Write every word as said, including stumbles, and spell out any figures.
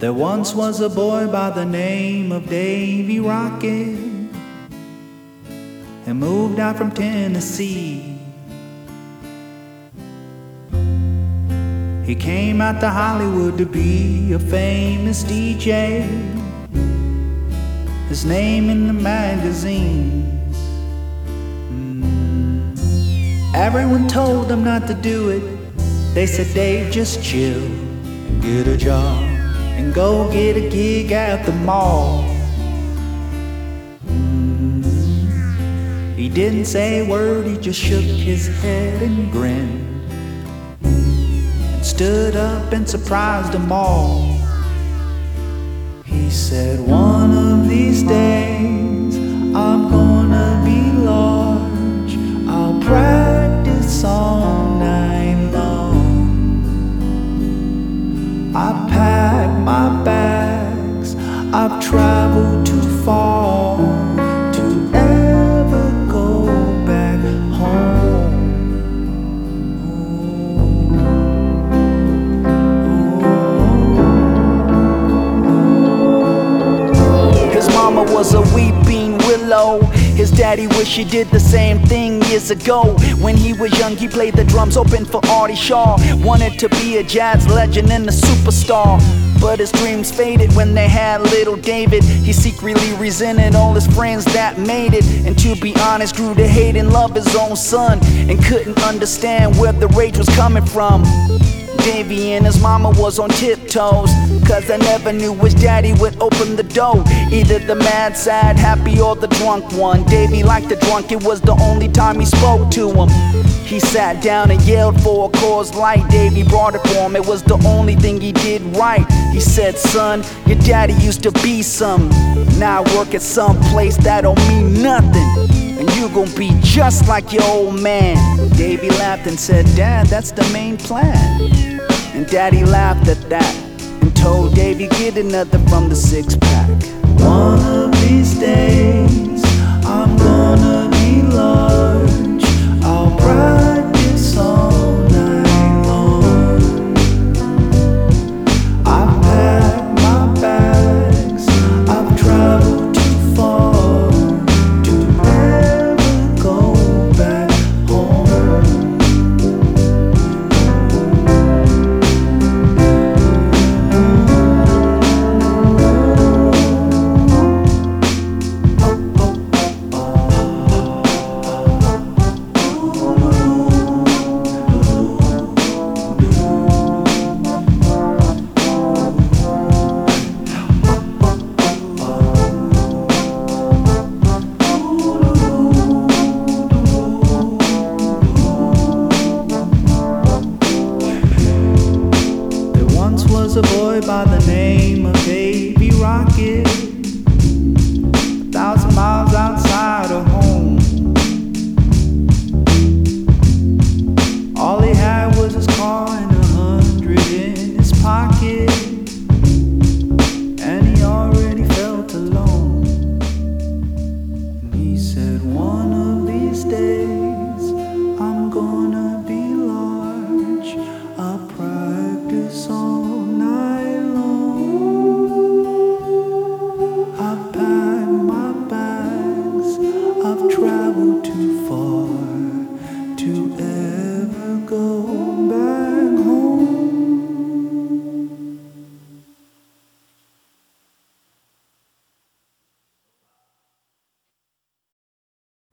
There once was a boy by the name of Davy Rocket, and moved out from Tennessee. He came out to Hollywood to be a famous D J, his name in the magazines. mm. Everyone told him not to do it. They said, Dave, just chill and get a job and go get a gig at the mall. mm. He didn't say a word, he just shook his head and grinned, and stood up and surprised them all. He said, one of these days I'm gonna be large. I'll practice all night long. I pack my bags, I've traveled too far to ever go back home. His mama was a weeping willow. His daddy wished he did the same thing years ago. When he was young, he played the drums, open for Artie Shaw. Wanted to be a jazz legend and a superstar, but his dreams faded when they had little David. He secretly resented all his friends that made it, and to be honest, grew to hate and love his own son, and couldn't understand where the rage was coming from. Davy and his mama was on tiptoes, cause I never knew which daddy would open the door. Either the mad, sad, happy, or the drunk one. Davy liked the drunk, it was the only time he spoke to him. He sat down and yelled for a Coors Light. Davy brought it for him, it was the only thing he did right. He said, son, your daddy used to be some. Now I work at some place that don't mean nothing, and you gon' be just like your old man. Davy laughed and said, Dad, that's the main plan. And Daddy laughed at that and told Davy, get another from the six pack. One of these days I'm gonna be large. I'll practice all night long. I've packed my bags, I've traveled too far to ever go back home. Was a boy by the name of Davy Rocket, a thousand miles outside of home. All he had was his car and a hundred in his pocket.